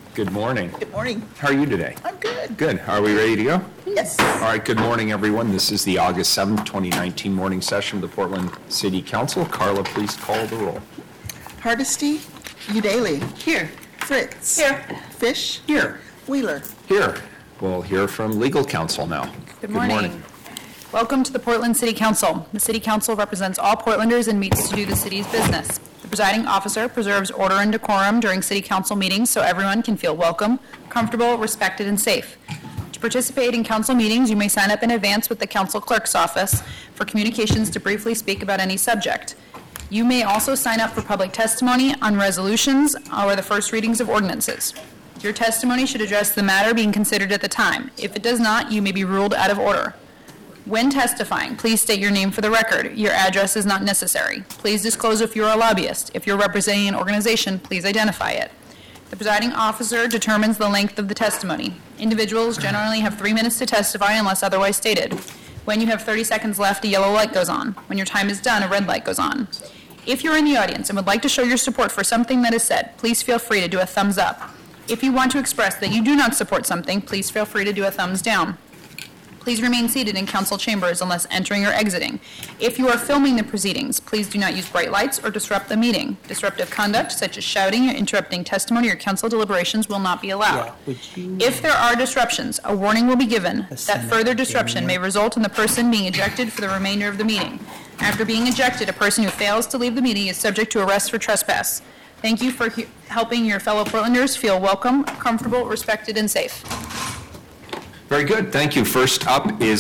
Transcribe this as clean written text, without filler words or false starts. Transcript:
Good morning. Good morning. How are you today? I'm good. Good. Are we ready to go? Yes. All right, good morning, everyone. This is the August 7th, 2019 morning session of the Portland City Council. Carla, please call the roll. Hardesty, Udaley. Here. Fritz. Here. Fish. Here. Wheeler. Here. We'll hear from legal counsel now. Good morning. Welcome to the Portland City Council. The City Council represents all Portlanders and meets to do the city's business. The presiding officer preserves order and decorum during City Council meetings so everyone can feel welcome, comfortable, respected, and safe. To participate in council meetings, you may sign up in advance with the council clerk's office for communications to briefly speak about any subject. You may also sign up for public testimony on resolutions or the first readings of ordinances. Your testimony should address the matter being considered at the time. If it does not, you may be ruled out of order. When testifying, please state your name for the record. Your address is not necessary. Please disclose if you are a lobbyist. If you're representing an organization, please identify it. The presiding officer determines the length of the testimony. Individuals generally have 3 minutes to testify unless otherwise stated. When you have 30 seconds left, a yellow light goes on. When your time is done, a red light goes on. If you're in the audience and would like to show your support for something that is said, please feel free to do a thumbs up. If you want to express that you do not support something, please feel free to do a thumbs down. Please remain seated in council chambers unless entering or exiting. If you are filming the proceedings, please do not use bright lights or disrupt the meeting. Disruptive conduct, such as shouting or interrupting testimony or council deliberations, will not be allowed. If there are disruptions, a warning will be given that further disruption may result in the person being ejected for the remainder of the meeting. After being ejected, a person who fails to leave the meeting is subject to arrest for trespass. Thank you for helping your fellow Portlanders feel welcome, comfortable, respected, and safe. Very good. Thank you. First up is